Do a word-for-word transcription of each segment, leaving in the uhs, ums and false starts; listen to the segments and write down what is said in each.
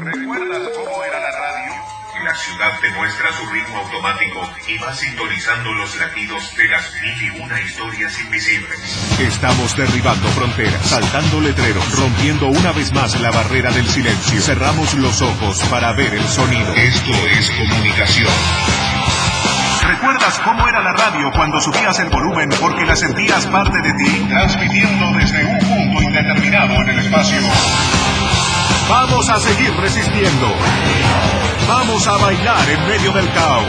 ¿Recuerdas cómo era la radio? La ciudad te muestra su ritmo automático y va sintonizando los latidos de las mil y una historias invisibles. Estamos derribando fronteras, saltando letreros, rompiendo una vez más la barrera del silencio. Cerramos los ojos para ver el sonido. Esto es comunicación. ¿Recuerdas cómo era la radio cuando subías el volumen porque la sentías parte de ti? Transmitiendo desde un punto indeterminado en el espacio. Vamos a seguir resistiendo. Vamos a bailar en medio del caos.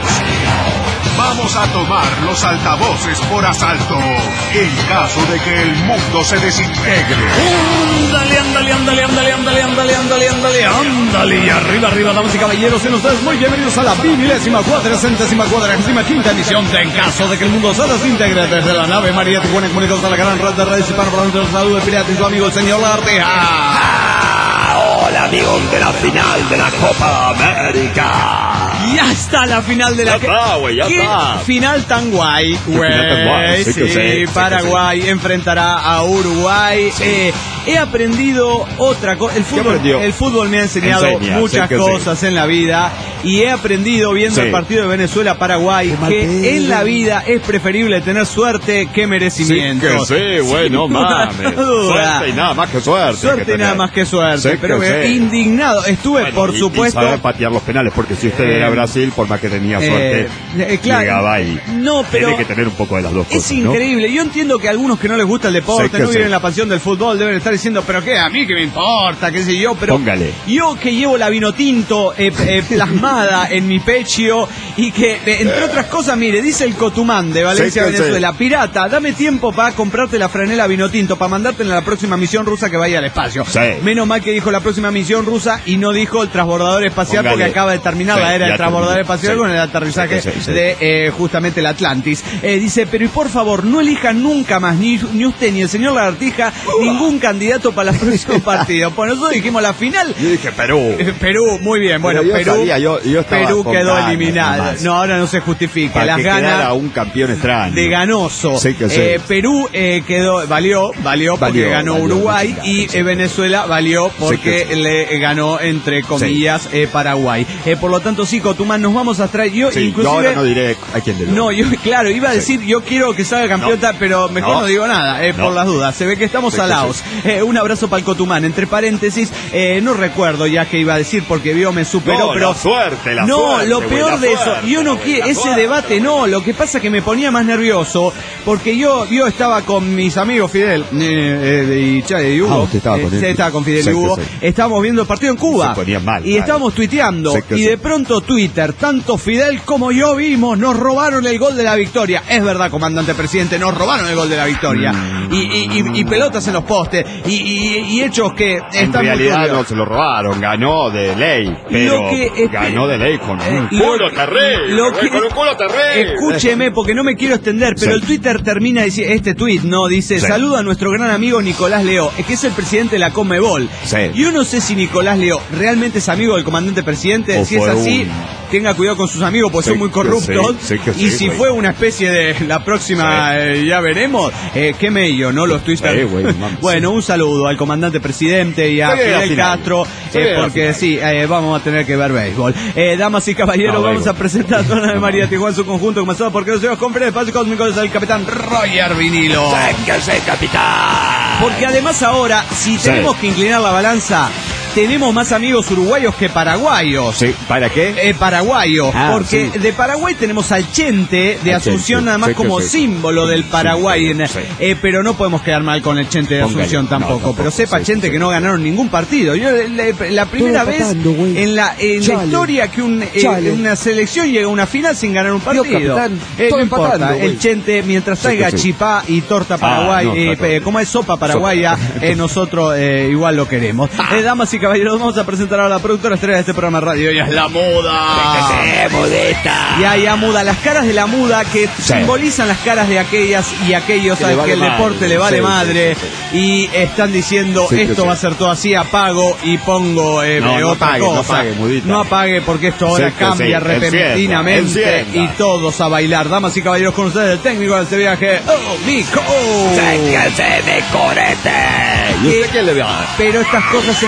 Vamos a tomar los altavoces por asalto en caso de que el mundo se desintegre. Ándale, ándale, ándale, ándale, ándale, ándale, ándale, ándale, ándale. Y arriba, arriba, damas y caballeros, sean ustedes muy bienvenidos a la milésima, cuatrocentésima, cuadragésima quinta emisión de En caso de que el mundo se desintegre desde la nave María Tijuana, comunicados a la gran red de redes hispanoparlantes. Salud de pirata y su amigo el señor Lagartija. Hola amigos de la final de la Copa América. Ya está la final de la... Ya está, güey, ya ¿Qué está. Final tan guay, güey. Final tan guay, sí Sí, que sé, sí Paraguay que sé. enfrentará a Uruguay. Sí. Eh, he aprendido otra cosa. El fútbol, aprendió? el fútbol me ha enseñado Enseña, muchas sí que cosas en la vida. Y he aprendido viendo Sí. el partido de Venezuela-Paraguay Qué mal que pedo. en la vida es preferible tener suerte que merecimiento. Sí, que sí, güey, no Sin mames. duda. Suerte y nada más que suerte. Suerte que y nada tener. más que suerte. Sí, pero que sí. indignado. Estuve, Bueno, por y- supuesto. Y saber patear los penales, porque si usted Eh, era Brasil, por más que tenía eh, suerte, eh, claro, llegaba ahí. no, pero Tiene que tener un poco de las dos es cosas, ¿no? increíble. Yo entiendo que a algunos que no les gusta el deporte, Sí, que no sí. viven la pasión del fútbol, deben estar diciendo, pero qué, a mí que me importa, qué sé yo, pero Póngale. yo que llevo la vino tinto eh, eh, plasmada en mi pecho y que, eh, entre otras cosas, mire, dice el Cotumán de Valencia, Sí, que Venezuela, pirata, dame tiempo para comprarte la franela vino tinto, para mandarte en la próxima misión rusa que vaya al espacio. Sí. Menos mal que dijo la próxima misión rusa y no dijo el transbordador espacial, Póngale. porque acaba de terminar Sí, la era ya del transbordador terminó. espacial Sí. con el aterrizaje Sí, sí, sí. de eh, justamente el Atlantis. Eh, dice, pero y por favor, no elijan nunca más, ni, ni usted ni el señor Lagartija, ningún candidato para los próximos partidos. Pues nosotros dijimos la final. Yo dije Perú. eh, Perú, muy bien, bueno, Pero yo Perú, sabía, yo- yo estaba Perú con quedó ganas eliminada. nomás. No, ahora no se justifica. Para Las que quedara ganas un campeón extraño. de ganoso. Sí, que sí. Eh, Perú eh, quedó, valió, valió porque Valió, ganó valió, Uruguay muchas y gracias, eh, sí. Venezuela valió porque Sí, que sí. le ganó, entre comillas, eh, Paraguay. Eh, por lo tanto, sí, Cotumán, nos vamos a traer. Yo, Sí, inclusive. yo ahora no diré a quién le doy. No, yo, claro, iba a Sí. decir, yo quiero que salga campeota, No. pero mejor no, No. digo nada, eh, No. por las dudas. Se ve que estamos Sí, que salados. Eh, un abrazo para el Cotumán. Entre paréntesis, eh, no recuerdo ya qué iba a decir porque vio me superó, No, pero. la suerte, la no, suerte, lo güey, peor la de eso, suerte, yo no güey, quiero, la ese suerte. debate no, lo que pasa que me ponía más nervioso porque yo, yo estaba con mis amigos Fidel eh, eh, y Chávez y Hugo. Ah, usted estaba con Eh, él. sí, estaba con Fidel Sí, y Hugo. que sí. Estábamos viendo el partido en Cuba. Se ponían mal, y mal. estábamos tuiteando. Sí, que y sí. de pronto Twitter, tanto Fidel como yo vimos, nos robaron el gol de la victoria. Es verdad, comandante presidente, nos robaron el gol de la victoria. Mm. Y, y, y, y pelotas en los postes. Y, y, y hechos que En están muy realidad turbios. no se lo robaron, ganó de ley, pero Lo que, eh, ganó de ley con eh, un lo culo que- terrible, lo güey, que- con un culo terrible. Escúcheme, porque no me quiero extender, pero Sí. el Twitter termina diciendo, este tweet, ¿no? Dice, Sí. saluda a nuestro gran amigo Nicolás Leó, que es el presidente de la Conmebol. Sí. Yo no sé si Nicolás Leó realmente es amigo del comandante presidente, O si es fue así, un- tenga cuidado con sus amigos, porque Sí, son muy que corruptos. sí, sí que y sí, si güey. fue una especie de la próxima, Sí. eh, ya veremos, eh, qué mello, ¿no? Los Twitter. Sí, güey, mames. Bueno, un saludo al comandante presidente y a Se viene la Fidel final. Castro, Se eh, viene la porque final. sí, eh, vamos a tener que ver béisbol. Eh, damas y caballeros, No, vamos béisbol. a presentar a Zona de María Tijuana en su conjunto, comenzado porque los señores conferencia de espacio cósmico es el capitán Roger Vinilo. ¡Véngase, capitán! Porque además ahora, si Sí. tenemos que inclinar la balanza, tenemos más amigos uruguayos que paraguayos. Sí, ¿para qué? Eh, paraguayos, Ah, porque sí. de Paraguay tenemos al Chente de Al Asunción, Chente, nada más sí que como sí. símbolo del Sí, Paraguay, sí, sí. Eh, pero no podemos quedar mal con el Chente de Póngale. Asunción No, tampoco. tampoco, Pero sepa, sí, Chente, sí, que sí. no ganaron ningún partido. Yo le- la primera Todo vez patando, güey. en la en la Chale. historia que un, eh, Chale. una selección llega a una final sin ganar un Dios, partido. capitán, Eh, todo no importa, empatando, el güey. Chente, mientras Sí, traiga que sí. chipá y torta Paraguay, Ah, no, eh, está todo. como es sopa paraguaya, eh, nosotros eh, igual lo queremos. Eh, damas y caballeros, vamos a presentar a la productora estrella de este programa de radio. Ella es la muda. ¡Véngase, modesta! Ya, ya, muda, las caras de la muda que simbolizan las caras de aquellas y aquellos Que a le que vale el deporte madre. le vale Sí, madre sí, sí, y están diciendo Sí, que esto sí. va a ser todo así, apago y pongo eh, No, eh, no otra apague, no cosa. apague, mudita. No apague porque esto ahora Sí, que cambia sí. repentinamente Encienda, encienda. y todos a bailar. Damas y caballeros, con ustedes el técnico de este viaje, oh, Nico. ¡Véngase, mi corete! ¿Y usted qué le va a dar? Pero estas cosas se enseñan,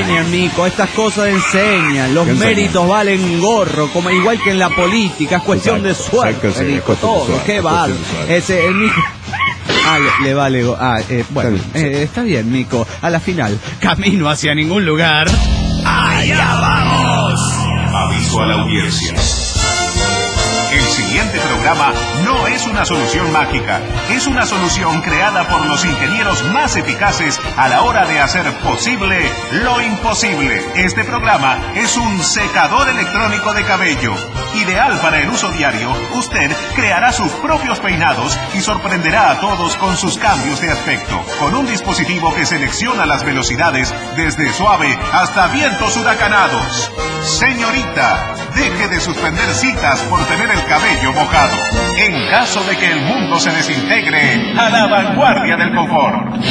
enseñan, Mico, estas cosas enseñan. Los méritos valen gorro, como igual que en la política, es cuestión de suerte, sí, Mico, todo, qué vale. Ese, el Mico... Ah, le, le vale... Ah, eh, bueno, eh, está bien, Mico. A la final, camino hacia ningún lugar. ¡Allá vamos! Aviso a la audiencia. El siguiente programa no es una solución mágica, es una solución creada por los ingenieros más eficaces a la hora de hacer posible lo imposible. Este programa es un secador electrónico de cabello. Ideal para el uso diario, usted creará sus propios peinados y sorprenderá a todos con sus cambios de aspecto. Con un dispositivo que selecciona las velocidades desde suave hasta vientos huracanados. Señorita, deje de suspender citas por tener el cabello mojado. En caso de que el mundo se desintegre, a la vanguardia del confort.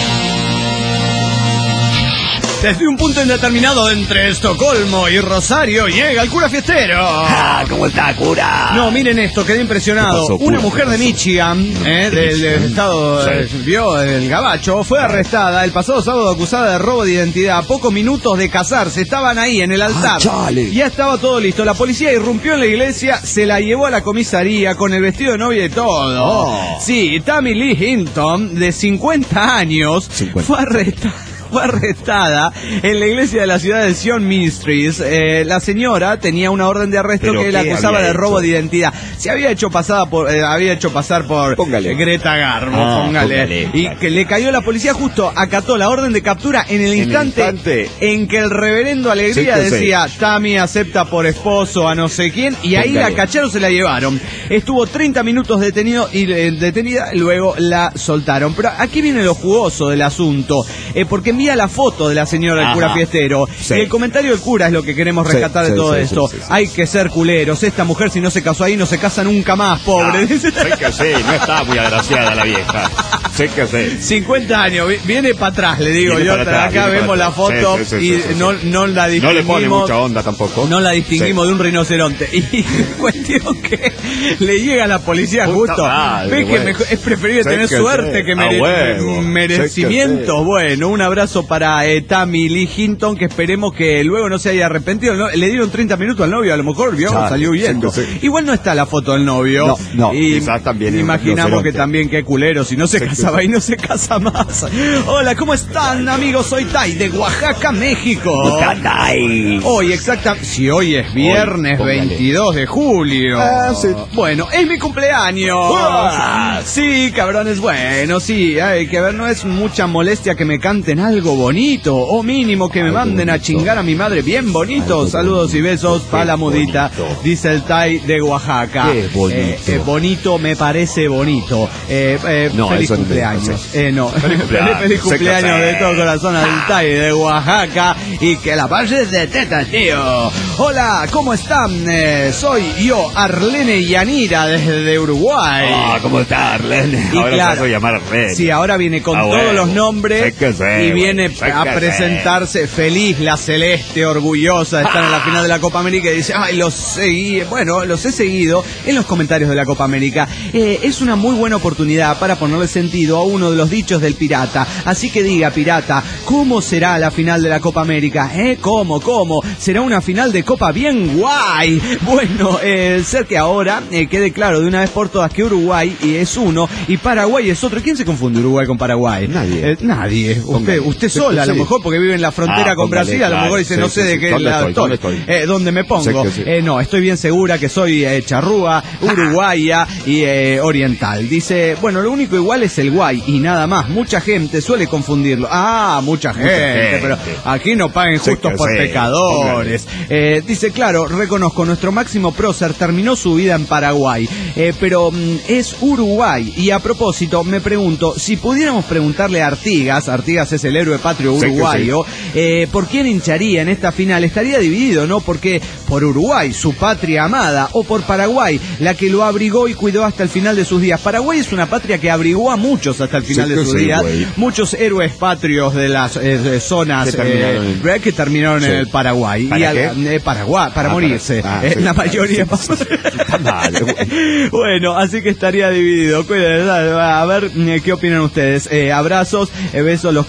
Desde un punto indeterminado entre Estocolmo y Rosario llega el cura fiestero. Ah, ¿cómo está, cura? No, miren esto, quedé impresionado. Pasó, Una cura? mujer de Michigan, eh, del, del estado, sí. eh, vio el gabacho, fue arrestada el pasado sábado acusada de robo de identidad. A pocos minutos de casarse, estaban ahí en el altar. Ah, ya estaba todo listo. La policía irrumpió en la iglesia, se la llevó a la comisaría con el vestido de novia y todo. Oh. Sí, Tammy Lee Hinton, de cincuenta años, cincuenta. fue arrestada. Fue arrestada en la iglesia de la ciudad de Sion Ministries. Eh, la señora tenía una orden de arresto ¿Pero que la qué acusaba había de robo hecho? de identidad. Se había hecho pasada por, eh, había hecho pasar por Póngale. Greta Garbo, Ah, póngale. póngale, Y claro. que le cayó la policía justo, acató la orden de captura en el En el instante, instante. en que el reverendo Alegría Sí, que sí. decía, Tammy acepta por esposo a no sé quién, y ahí Póngale. la cacharon, se la llevaron. Estuvo treinta minutos detenido y eh, detenida, luego la soltaron. Pero aquí viene lo jugoso del asunto, eh, porque envía la foto de la señora del cura Ajá. fiestero. Sí. Y el comentario del cura es lo que queremos Sí, rescatar sí, de todo sí, esto. sí, sí, sí. Hay que ser culeros. Esta mujer, si no se casó ahí, no se casa nunca más, pobre. Sé que sí, no está muy agraciada la vieja. Sé que sí. cincuenta años, vi- viene para atrás, le digo Viene yo. para atrás, Acá viene vemos para la atrás. foto Sí, sí, sí, y sí, sí, no, sí. no la No distinguimos. le pone mucha onda tampoco. No la distinguimos Sí. de un rinoceronte. Y cuestión que le llega a la policía Puta justo. madre, Ves que bueno. mejor- es preferible Sé tener que suerte sí. que A mere- huevo. merecimiento. Sé que sí. Bueno, un abrazo para eh, Tammy Lee Hinton, que esperemos que luego no se haya arrepentido. ¿no? Le dieron treinta minutos al novio, a lo mejor vio, Claro, salió huyendo. sí, sí. Igual no está la foto del novio. No, no, y quizás también es un imaginamos rinoceronte. que también qué culero, si no se Sé que casaba sí. y no se casa más. Hola, ¿cómo están, amigos? Soy Tai de Oaxaca, México. Caray. Hoy exactamente, si hoy es viernes Hoy, póngale. veintidós de julio. Ah, sí. Bueno, es mi cumpleaños. ¡Uah! Sí, cabrones, bueno, sí, hay que ver, no es mucha molestia que me canten algo bonito, o mínimo que me Algo manden a bonito. chingar a mi madre bien bonito. Algo Saludos y besos bonito, para la qué mudita, bonito. dice el Tai de Oaxaca. Qué bonito. Eh, eh, bonito me parece bonito. Eh, eh, No, feliz eso no te- cumpleaños. no sé. Eh, no, Feliz cumpleaños. feliz, feliz Sé que cumpleaños sé. de todo corazón al Tai de Oaxaca y que la pases de teta, tío. Hola, ¿cómo están? Eh, soy yo, Arlene Yanira, desde Uruguay. Ah, ¿cómo está, Arlene? Y Ahora claro, te vas a llamar Arlene. Sí, ahora viene con Ah, todos bueno. los nombres Sé que sé, y viene bueno, sé a que presentarse feliz la Celeste, orgullosa de estar en la final de la Copa América y dice, ay, los seguí, bueno, los he seguido en los comentarios de la Copa América. Eh, es una muy buena oportunidad para ponerle sentido a uno de los dichos del pirata. Así que diga, pirata, ¿cómo será la final de la Copa América? ¿Eh? ¿Cómo? ¿Cómo? ¿Será una final de Copa bien guay? Bueno, eh, ser que ahora eh, quede claro de una vez por todas que Uruguay es uno y Paraguay es otro. ¿Quién se confunde Uruguay con Paraguay? Nadie. Eh, nadie. Usted, Póngale. usted Sí, sola, a lo sí. mejor porque vive en la frontera Ah, con póngale, Brasil, a lo claro. mejor dice, Sí, no sí, sé de sí. qué ¿Dónde lado estoy? estoy. ¿Dónde estoy? Eh, ¿Dónde me pongo? Sé que sí. Eh, no, estoy bien segura que soy eh, charrúa, uruguaya y eh, oriental. Dice, bueno, lo único igual es el guay y nada más. Mucha gente suele confundirlo. Ah, mucha gente, gente. pero aquí no paguen Sé justos que por sí. pecadores. Eh, dice, claro, reconozco, nuestro máximo prócer terminó su vida en Paraguay, eh, pero mm, es Uruguay. Y a propósito, me pregunto, si pudiéramos preguntarle a Artigas, Artigas es el héroe patrio Sé que uruguayo, eh, ¿por quién hincharía en esta final? Estaría dividido, ¿no? Porque por Uruguay, su patria amada, o por Paraguay, la que lo abrigó y cuidó hasta el final de sus días. Paraguay es una patria que abrigó a muchos hasta el final Sé de que sus sí, días. güey. Muchos héroes patrios de las eh, de zonas Que terminaron eh, en- ¿verdad? que terminaron Sí. en el Paraguay. ¿Para y al- qué? eh, Paraguay, para Ah, morirse. para- ah, Eh, sí. la mayoría. Sí, sí, sí. Está mal, güey. Bueno, así que estaría dividido. Cuídense, a ver eh, qué opinan ustedes. Eh, abrazos, eh, besos, los quiero. Yo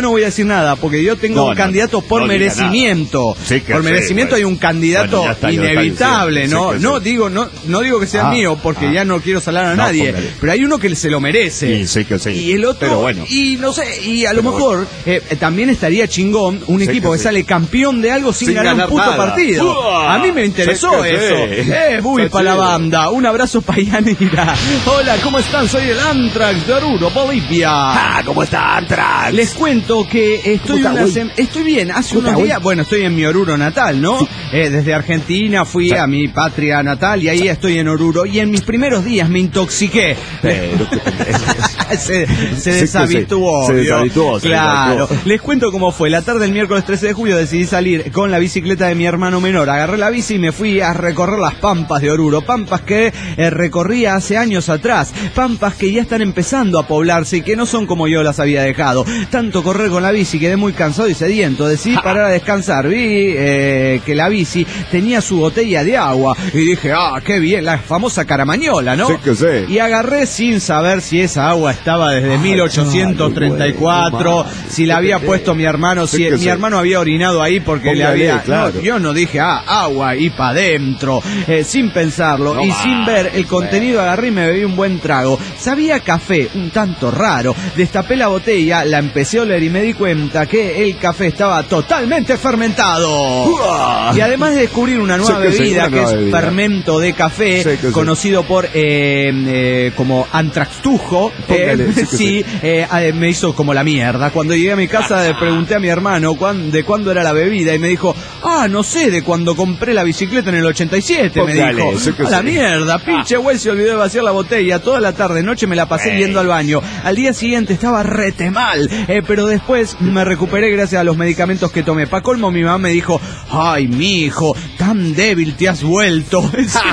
no voy a decir nada, porque yo tengo No, un no, candidato por no diga merecimiento. Sí que por sí, merecimiento bueno. hay un candidato Bueno, ya está, inevitable, sí, ¿no? sí que no sí. digo, no, no digo que sea Ah, mío, porque ah. ya no quiero salar a No, nadie. póngale. Pero hay uno que se lo merece. Sí, sí que sí. Y el otro, Pero bueno. y no sé, y a lo Pero mejor eh, también estaría chingón un Sí equipo que que, sí. sale campeón de algo sin, Sin ganar, ganar un puto nada. partido. Uah, A mí me interesó sí que eso. sí. Eh, voy Sí, para la sí. banda. Un abrazo pa' Yanira. Hola, ¿cómo están? Soy el Antrax de Oruro, Bolivia. Ah, ¿cómo está, Antrax? Les cuento que estoy ¿Cómo está, una güey? sem- estoy bien, hace ¿Cómo unos está, días, güey? bueno, estoy en mi Oruro natal, ¿no? Eh, desde Argentina fui Sí. a mi patria natal y ahí estoy en Oruro y en mis primeros días me intoxiqué. Pero que- se, se Sí, deshabituó. se- se ¿vio? deshabituó, se Claro. deshabituó. Les cuento cómo fue. La tarde del miércoles trece de julio decidí salir con la bicicleta de mi hermano menor. Agarré la bici y me fui a recorrer las pampas de Oruro. Pampas que eh, recorría hace años atrás. Pampas que ya están empezando a poblarse y que no son como yo las había dejado. Tanto correr con la bici, quedé muy cansado y sediento. Decidí parar a descansar. Vi eh, que la bici tenía su botella de agua y dije, ah, qué bien, la famosa caramañola, ¿no? Sí que sí. Y agarré sin saber si esa agua estaba desde mil ochocientos treinta y cuatro, si la había puesto mi hermano, si Sí que mi sí. hermano había orinado ahí porque le Póngale, había... claro. No, yo no dije, ah, agua y pa' dentro, eh, sin pensarlo No y más, sin ver el contenido, agarré y me bebí un buen trago. Sabía café, un tanto raro. Destapé la botella, la empecé a oler y me di cuenta que el café estaba totalmente fermentado. Uah. Y además de descubrir una nueva Sí que sí, bebida una que nueva es bebida. fermento de café, Sí que sí. conocido por eh, eh, como antraxtujo, Póngale, eh, sí que sí, sí. eh, eh, me hizo como la mierda. Cuando llegué a mi casa le pregunté a mi hermano cuán- de cuándo era la bebida y me dijo, ah, no sé, de cuando compré la bicicleta en el ochenta y siete, me Póngale, dijo. sí que A la sí. mierda, pinche güey se olvidó de vaciar la botella. Toda la tarde, noche me la pasé Güey. yendo al baño. Al día siguiente estaba rete mal, eh, pero después me recuperé gracias a los medicamentos que tomé. Pa' colmo mi mamá me dijo, ay, mi hijo, tan débil te has vuelto.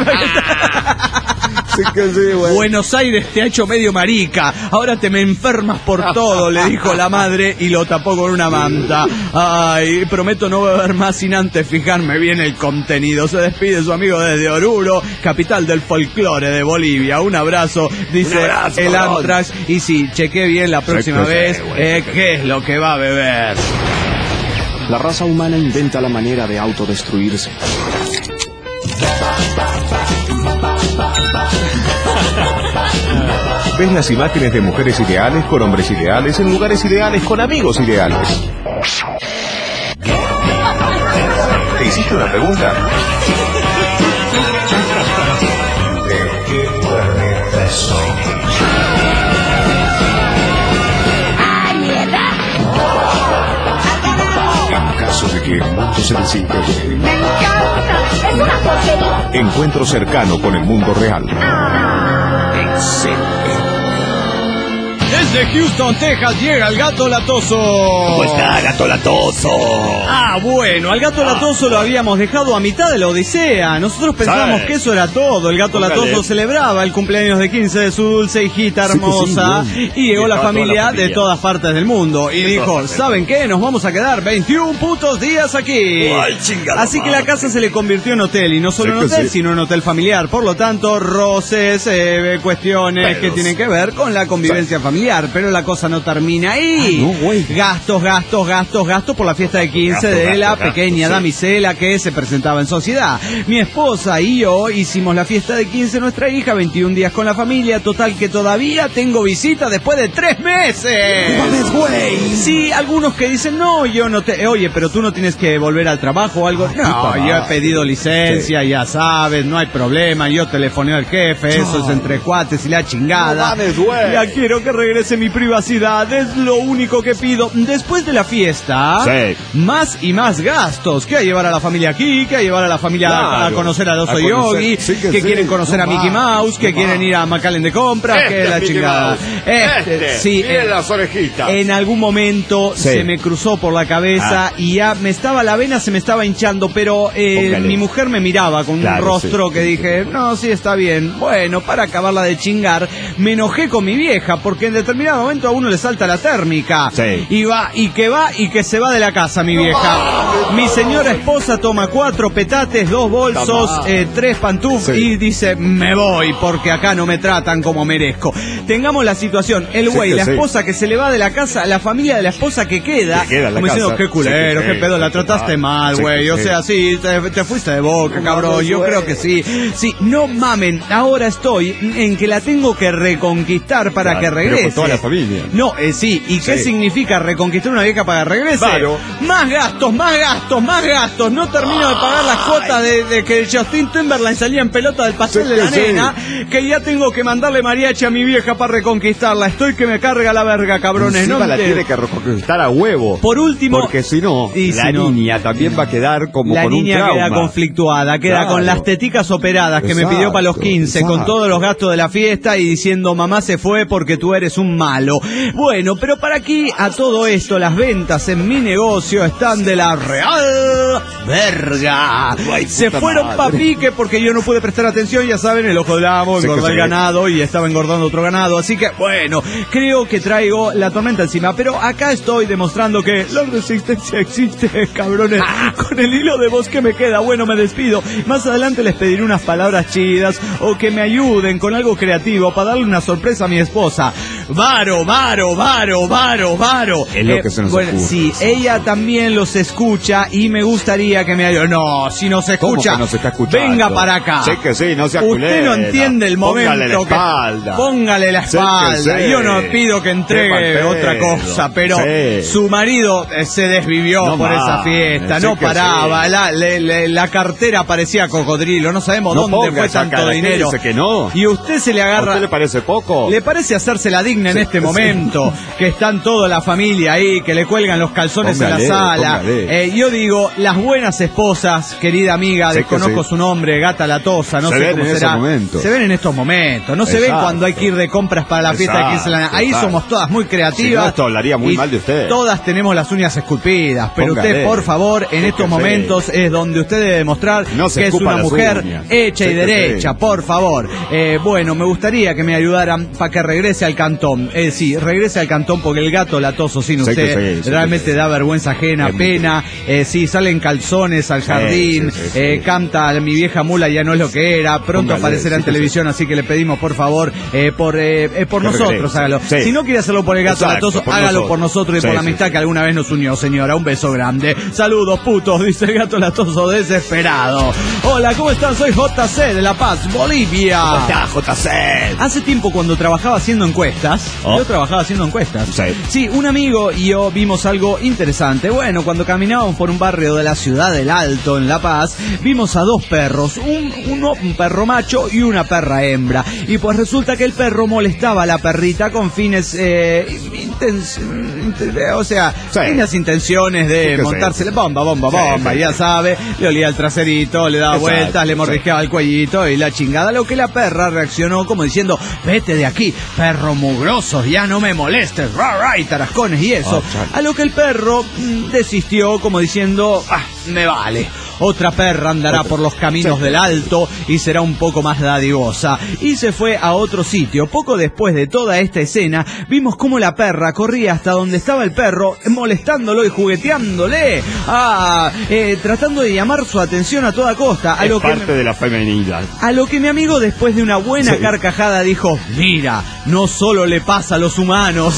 Sí que sí, güey. Buenos Aires te ha hecho medio marica, ahora te me enfermas por todo, le dijo la madre y lo tapó con una manta. Ay, prometo no beber más sin antes fijarme bien el contenido. Se despide su amigo desde Oruro, capital del folclore de Bolivia. Un abrazo, dice Un abrazo, el cabrón. Antrax. Y sí, chequé bien la próxima que sí, vez güey, eh, sí que qué es lo que va a beber. La raza humana inventa la manera de autodestruirse. Ves las imágenes de mujeres ideales con hombres ideales en lugares ideales con amigos ideales. ¿Te hiciste una pregunta? ¿De qué planeta soy? En caso de que el mundo se desintegre. ¡Me encanta! ¡Es una porquería! Encuentro cercano con el mundo real. Desde Houston, Texas, llega el gato latoso. ¿Cómo está, gato latoso? Ah, bueno, al gato latoso lo habíamos dejado a mitad de la odisea. Nosotros pensábamos ¿Sabe? que eso era todo. El gato Póngale. latoso celebraba el cumpleaños de quince de su dulce hijita Sí que sí, hermosa. bien. Y llegó Y la estaba toda familia, la familia. de todas partes del mundo. Y De dijo, todas partes. ¿saben qué? Nos vamos a quedar veintiún putos días aquí. Ay, chingada Así que la madre. casa se le convirtió en hotel. Y no solo Sí en que hotel, sí. sino en hotel familiar. Por lo tanto, roces, eh, cuestiones Pedos. que tienen que ver con la convivencia familiar. Pero la cosa no termina ahí. Ah, no, güey. Gastos, gastos, gastos, gastos por la fiesta de quince Gasto, de gasto, la gasto, pequeña sí. damisela que se presentaba en sociedad. Mi esposa y yo hicimos la fiesta de quince de nuestra hija, veintiún días con la familia, total que todavía tengo visita después de tres meses. ¡Mames, güey! Sí, algunos que dicen, no, yo no te... Oye, pero tú no tienes que volver al trabajo o algo. No, puta yo he madre. pedido licencia, ya sabes, no hay problema. Yo telefoné al jefe, eso es entre cuates y la chingada. No mames, güey. Ya quiero que regrese mi privacidad, es lo único que pido. Después de la fiesta, Sí. más y más gastos. Que a llevar a la familia aquí, que a llevar a la familia a- a Claro. conocer al oso A conocer, Yogi, sí que que sí. quieren conocer No a Mickey más, Mouse, que no quieren más. ir a McAllen de compras, Este que es la Mickey chingada. Mouse. Este, Este. sí. Miren eh, las orejitas. En algún momento Sí. se me cruzó por la cabeza Ah. y ya me estaba, la vena se me estaba hinchando, pero eh, Póngale. mi mujer me miraba con Claro, un rostro sí. que dije, no, sí está bien. Bueno, para acabarla de chingar, me enojé con mi vieja, porque determinado momento a uno le salta la térmica. Sí. Y va, y que va, y que se va de la casa, mi vieja. Mi señora esposa toma cuatro petates, dos bolsos, eh, tres pantuflas, sí. Y dice, me voy, porque acá no me tratan como merezco. Tengamos la situación, el güey, sí, la esposa sí. que se le va de la casa, la familia de la esposa que queda, que queda en la como casa. diciendo, qué culero, sí, qué pedo, la trataste mal, güey. O sea, sí, te, te fuiste de boca, no, cabrón. No, yo güey. creo que sí. Sí, no mamen, ahora estoy en que la tengo que reconquistar para claro, que regrese. Pero con toda la familia. No, eh, sí, ¿y sí. qué significa reconquistar una vieja para que regrese? Claro. Más gastos, más gastos, más gastos. No termino de pagar las cuotas de, de que Justin Timberlake salía en pelota del pastel sí, de la sí. nena, que ya tengo que mandarle mariachi a mi vieja para reconquistarla. Estoy que me carga la verga, cabrones. Encima no la te... tiene que reconquistar a huevo. Por último, porque si no, y la si no, niña también va a quedar como la con un trauma. La niña queda conflictuada, queda claro. con las teticas operadas que exacto, me pidió para los quince, exacto. con todos los gastos de la fiesta y diciendo, mamá se fue porque tú eres un malo. Bueno, pero para aquí, a todo esto, las ventas en mi negocio están de la real verga. Ay, se fueron pa' pique porque yo no pude prestar atención, ya saben, el ojo del amo, engordó el ganado y estaba engordando otro ganado, así que bueno, creo que traigo la tormenta encima, pero acá estoy demostrando que la resistencia existe, cabrones, con el hilo de voz que me queda, bueno, me despido, más adelante les pediré unas palabras chidas o que me ayuden con algo creativo para darle una sorpresa a mi esposa. Varo, varo, varo, varo, varo. Es lo eh, que se nos bueno, ocurre. Sí, ella también los escucha y me gustaría que me ayude. No, si no se escucha, no se está escuchando? Venga para acá. Sí que sí, no sea Usted culera. no entiende el momento. Póngale la espalda. Que, póngale la espalda. Sí sí. Yo no pido que entregue otra cosa, pero sí. su marido eh, se desvivió no por más. esa fiesta, sí no paraba, sí. la, la, la, la cartera parecía cocodrilo, no sabemos no dónde fue tanto cara, dinero. Dice que no. Y usted se le agarra. ¿A usted le parece poco? Le parece hacérsela digna sí, en este sí. momento, que están toda la familia ahí, que le cuelgan los calzones póngale, en la sala. Eh, yo digo, las buenas esposas, querida amiga, sí desconozco sí. su nombre, Gata Latosa, no se sé ven cómo en será. Momentos. Se ven en estos momentos, no exacto. se ven cuando hay que ir de compras para la fiesta exacto, de quince de la Ahí exacto. somos todas muy creativas. Si no, esto hablaría muy mal de usted. Todas tenemos las uñas esculpidas, pero póngale. Usted, por favor, en sí estos momentos sí. es donde usted debe demostrar no que es una mujer uñas. hecha sí y derecha, sí. por favor. Eh, bueno, me gustaría que me ayudaran para que regrese al cantón. Eh, sí, regrese al cantón porque el gato latoso sin sí usted sí, realmente sí. da vergüenza ajena, es pena. Eh, sí, salen calzones al jardín, sí, sí, sí, eh, sí. canta mi vieja mula ya no es lo que era, pronto póngale, aparecerá sí, en televisión, sí. así que le pedimos por favor, eh, por eh, eh, por nosotros, regrese. hágalo. Sí. Si no quiere hacerlo por el gato Exacto, latoso, por hágalo nosotros. por nosotros y sí, por la amistad sí. que alguna vez nos unió, señora. Un beso grande. Saludos, putos, dice el gato latoso desesperado. Hola, ¿cómo están? Soy J C de La Paz, Bolivia. ¿Cómo estás, J C? Hace tiempo cuando trabajaba haciendo encuestas, oh. yo trabajaba haciendo encuestas. Sí. sí, un amigo y yo vimos algo interesante. Bueno, cuando caminábamos por un barrio de la ciudad del Alto, en La Paz, vimos a dos perros, un, uno, un perro macho y una perra hembra. Y pues resulta que el perro molestaba a la perrita con fines, eh, intens, o sea, sí. unas intenciones de sí montársele bomba, bomba, bomba, sí, ya sí. sabe, le olía el traserito, le daba Exacto, vueltas, le mordisqueaba sí. el cuellito y la chingada, lo que la perra reaccionó como diciendo, vete de aquí, perro mugroso, ya no me molestes, ra, ra, y tarascones y eso, oh, a lo que el perro mmm, desistió como diciendo, ah, me vale. Otra perra andará por los caminos del Alto y será un poco más dadivosa. Y se fue a otro sitio. Poco después de toda esta escena, vimos cómo la perra corría hasta donde estaba el perro, molestándolo y jugueteándole. Ah, eh, tratando de llamar su atención a toda costa. A es lo parte que me... de la feminidad. A lo que mi amigo, después de una buena sí. carcajada, dijo, mira, no solo le pasa a los humanos.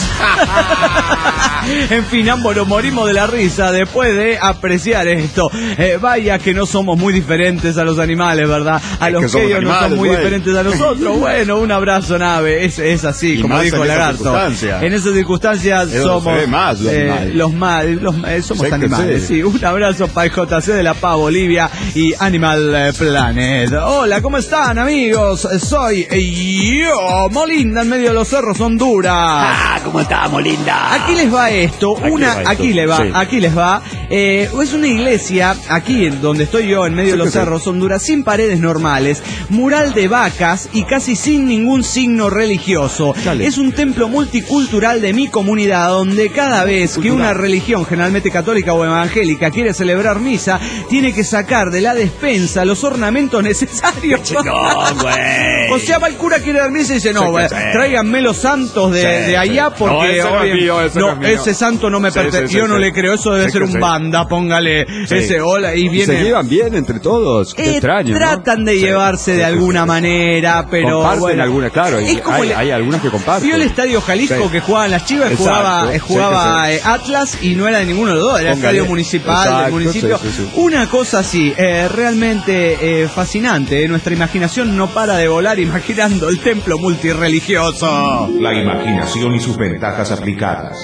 En fin, ambos nos morimos de la risa después de apreciar esto. Eh, vaya que no somos muy diferentes a los animales, ¿verdad? A es los que, que ellos animales, no son muy güey. diferentes a nosotros. Bueno, un abrazo, nave. Es, es así, y como dijo el lagarto. En esas circunstancias es somos más los, eh, los más, los, eh, somos sé animales. Sí. Un abrazo para el J C de La Paz, Bolivia y Animal Planet. Hola, ¿cómo están, amigos? Soy yo, Molinda, en medio de los cerros, Honduras. Ah, ¿cómo está, Molinda? Aquí les va esto, Aquí una, va esto. aquí le va, Sí. aquí les va. Eh, es una iglesia, aquí en donde estoy yo, en medio Sí, de los sí, sí. cerros Honduras, sin paredes normales, mural de vacas y casi sin ningún signo religioso. Dale. Es un templo multicultural de mi comunidad, donde cada vez que una religión, generalmente católica o evangélica, quiere celebrar misa, tiene que sacar de la despensa los ornamentos necesarios. No, güey. O sea, va el cura, quiere dar misa y dice, no, Sí, güey, sí. tráiganme los santos de, Sí, de allá sí. porque No, ese no es oye, mío, ese no es mío. ese santo no me Sí, pertenece, sí, sí, yo no sí. le creo, eso debe Sí ser que un sí. banda, póngale Sí. ese hola y Y viene. se llevan bien entre todos. Qué Eh, extraño, ¿no? tratan de Sí. llevarse Sí, de sí, alguna sí. manera, pero Comparten bueno, algunas, claro. y es como hay, el- hay algunas que comparten. ¿Vio el Estadio Jalisco Sí. que jugaban las Chivas? Exacto, Jugaba, eh, sí, jugaba sí, eh, Atlas y no era de ninguno de los dos, era el Póngale. Estadio Municipal Exacto, del municipio. sí, sí, sí. Una cosa así, eh, realmente eh, fascinante. eh, Nuestra imaginación no para de volar imaginando el templo multirreligioso. La imaginación y sus ventajas aplicadas.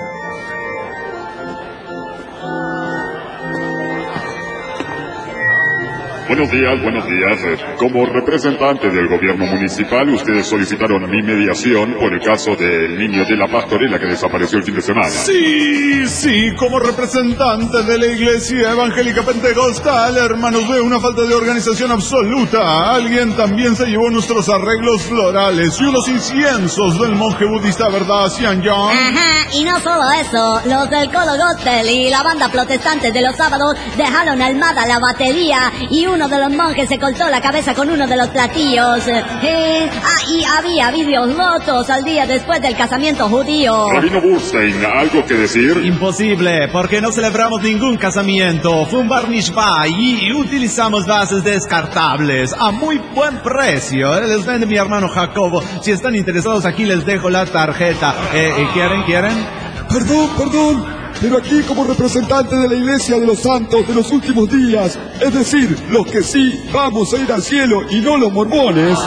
Buenos días, buenos días. Eh, Como representante del gobierno municipal, ustedes solicitaron mi mediación por el caso del niño de la pastorela que desapareció el fin de semana. Sí, sí, como representante de la Iglesia Evangélica Pentecostal, hermanos, veo una falta de organización absoluta. Alguien también se llevó nuestros arreglos florales y unos inciensos del monje budista, ¿verdad, Xian Yang? Ajá, y no solo eso, los del Colo Gospel y la banda protestante de los sábados dejaron armada la batería y uno de los monjes se cortó la cabeza con uno de los platillos. Eh, ah, y había vídeos rotos al día después del casamiento judío. Rabino Burstein, ¿algo que decir? Imposible, porque no celebramos ningún casamiento. Fue un bar mitzvah y utilizamos bases descartables a muy buen precio. Les vende mi hermano Jacobo. Si están interesados, aquí les dejo la tarjeta. Eh, eh, ¿Quieren? ¿Quieren? Perdón, perdón, pero aquí como representante de la Iglesia de los Santos de los últimos días, es decir, los que sí vamos a ir al cielo y no los mormones,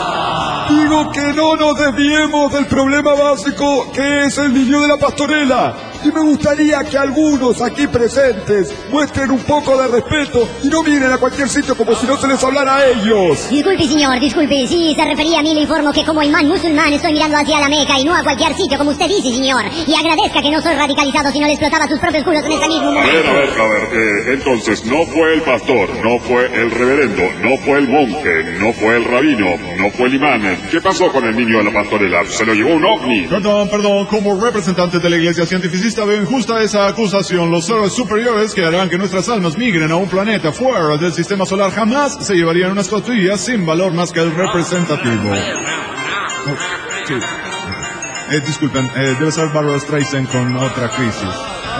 digo que no nos desviemos del problema básico que es el niño de la pastorela. Y me gustaría que algunos aquí presentes muestren un poco de respeto y no miren a cualquier sitio como si no se les hablara a ellos. Disculpe, señor, disculpe. Si se refería a mí, le informo que como imán musulmán estoy mirando hacia la Meca y no a cualquier sitio, como usted dice, señor. Y agradezca que no soy radicalizado, sino le explotaba sus propios culos en este mismo A momento. ver, a ver, a ver. eh, entonces, no fue el pastor, no fue el reverendo, no fue el monje, no fue el rabino, no fue el imán. ¿Qué pasó con el niño de la pastorela? ¿Se lo llevó un ovni? Perdón, perdón, como representante de la Iglesia cientificista veo injusta esa acusación. Los seres superiores que harán que nuestras almas migren a un planeta fuera del sistema solar jamás se llevarían unas costillas sin valor más que el representativo. Oh, sí. Eh, disculpen, eh, debe ser Barbara Streisand con otra crisis.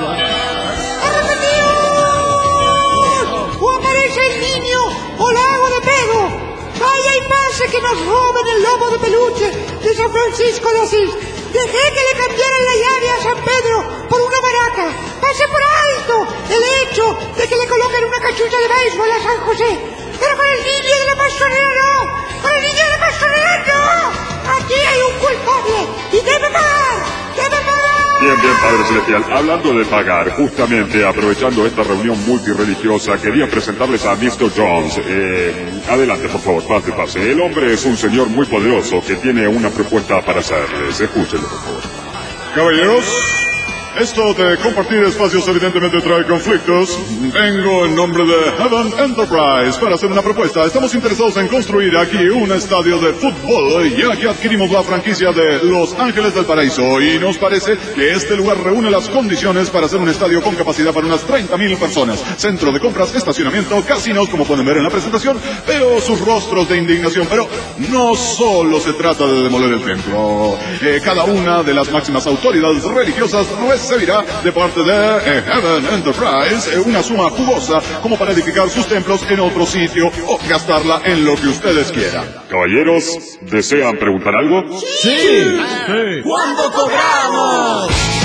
¡O aparece el niño! ¡O la hago de pedo! ¡Vaya y pase que nos roben el lobo de peluche de San Francisco de Asís! Dejé que le cambiaran la llave a San Pedro por una baraca. Pasé por alto el hecho de que le coloquen una cachucha de béisbol a San José. Pero con el niño de la pastorela no. Con el niño de la pastorela no. Aquí hay un culpable y debe pagar. Debe pagar. Bien, bien, Padre Celestial. Hablando de pagar, justamente aprovechando esta reunión multirreligiosa, quería presentarles a mister Jones. Eh, adelante, por favor, pase, pase. El hombre es un señor muy poderoso que tiene una propuesta para hacerles. Escúchenlo, por favor. Caballeros, esto de compartir espacios evidentemente trae conflictos. Vengo en nombre de Heaven Enterprise para hacer una propuesta. Estamos interesados en construir aquí un estadio de fútbol, ya que adquirimos la franquicia de Los Ángeles del Paraíso y nos parece que este lugar reúne las condiciones para hacer un estadio con capacidad para unas treinta mil personas. Centro de compras, estacionamiento, casinos, como pueden ver en la presentación. Veo sus rostros de indignación, pero no solo se trata de demoler el templo. Eh, cada una de las máximas autoridades religiosas recibirá de parte de eh, Heaven Enterprise eh, una suma jugosa como para edificar sus templos en otro sitio o gastarla en lo que ustedes quieran. Caballeros, ¿desean preguntar algo? ¡Sí! sí. ¿Cuándo cobramos?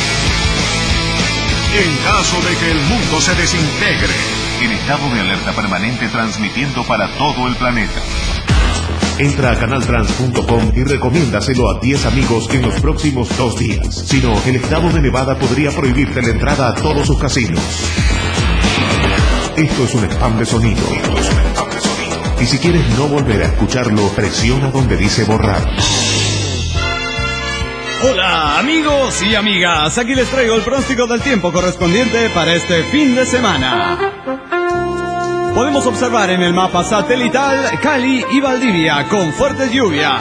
En caso de que el mundo se desintegre, en estado de alerta permanente transmitiendo para todo el planeta. Entra a canal trans punto com y recomiéndaselo a diez amigos en los próximos dos días. Si no, el estado de Nevada podría prohibirte la entrada a todos sus casinos. Esto es un spam de sonido. Esto es un spam de sonido. Y si quieres no volver a escucharlo, presiona donde dice borrar. Hola amigos y amigas, aquí les traigo el pronóstico del tiempo correspondiente para este fin de semana. Podemos observar en el mapa satelital Cali y Valdivia con fuertes lluvias.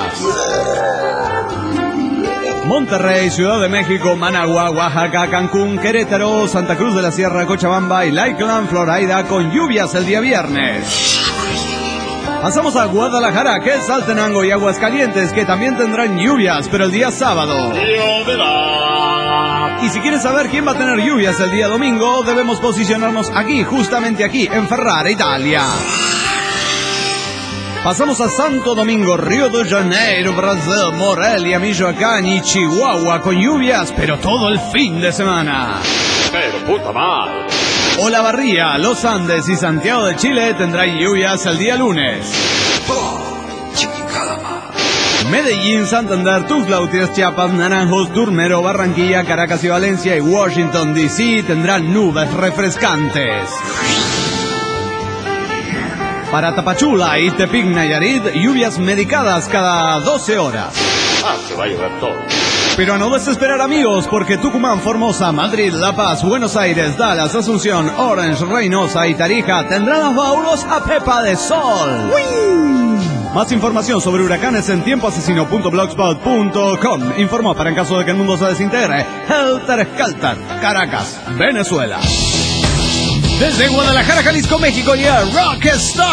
Monterrey, Ciudad de México, Managua, Oaxaca, Cancún, Querétaro, Santa Cruz de la Sierra, Cochabamba y Lakeland, Florida con lluvias el día viernes. Pasamos a Guadalajara, Quetzaltenango y Aguascalientes, que también tendrán lluvias, pero el día sábado. Y si quieren saber quién va a tener lluvias el día domingo, debemos posicionarnos aquí, justamente aquí, en Ferrara, Italia. Pasamos a Santo Domingo, Río de Janeiro, Brasil, Morelia, Michoacán y Chihuahua con lluvias, pero todo el fin de semana. Pero puta madre. Olavarría, Los Andes y Santiago de Chile tendrán lluvias el día lunes. Medellín, Santander, Tuxtla Gutiérrez, Chiapas, Naranjos, Turmero, Barranquilla, Caracas y Valencia y Washington D C tendrán nubes refrescantes. Para Tapachula y Tepic, Nayarit, lluvias medicadas cada doce horas. Ah, se va a llover todo. Pero a no desesperar amigos, porque Tucumán, Formosa, Madrid, La Paz, Buenos Aires, Dallas, Asunción, Orange, Reynosa y Tarija tendrán los baulos a pepa de sol. ¡Uy! Más información sobre huracanes en tiempo asesino punto blogspot punto com. Informó para en caso de que el mundo se desintegre, Helter Skelter, Caracas, Venezuela. Desde Guadalajara, Jalisco, México, llega Rockstar.